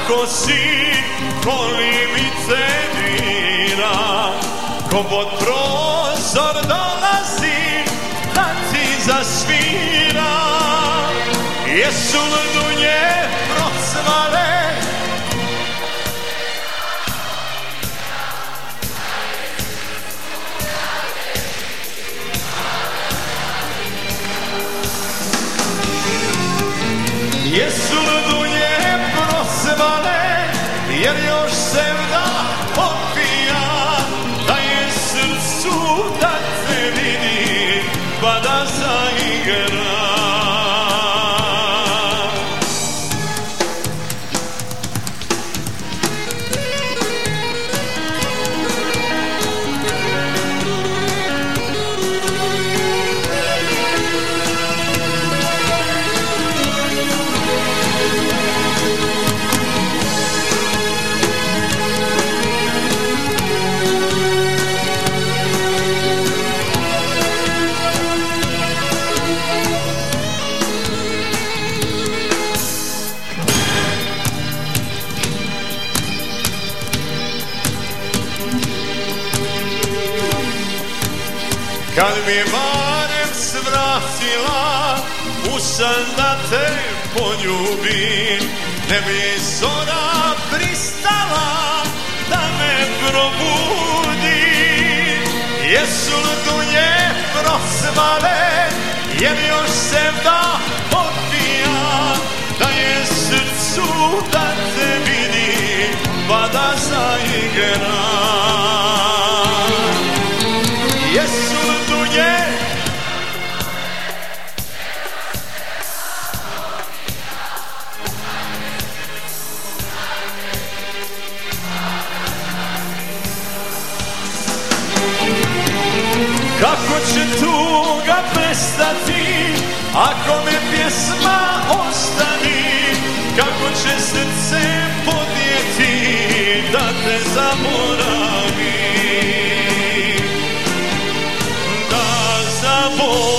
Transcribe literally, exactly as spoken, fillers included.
Ako si koli mi cedira, ko pod prozor dolazi da ti zasvira. Jesu li dunje procvale, jesu li dunje procvale, jer još se vdah popija, da je srcu da te vidi, pa da zaigra. Kad mi barem svratila u san da te poljubim, ne bi zora pristala da me probudi. Jesu li dunje procvale, jer još se vdah popija, da je srcu da te vidi, pa da zaigra. Jesu li dunje, kako će tuga prestati ako me pjesma ostavi, kako će srce podnijeti da te zaboravi, da zaboravi.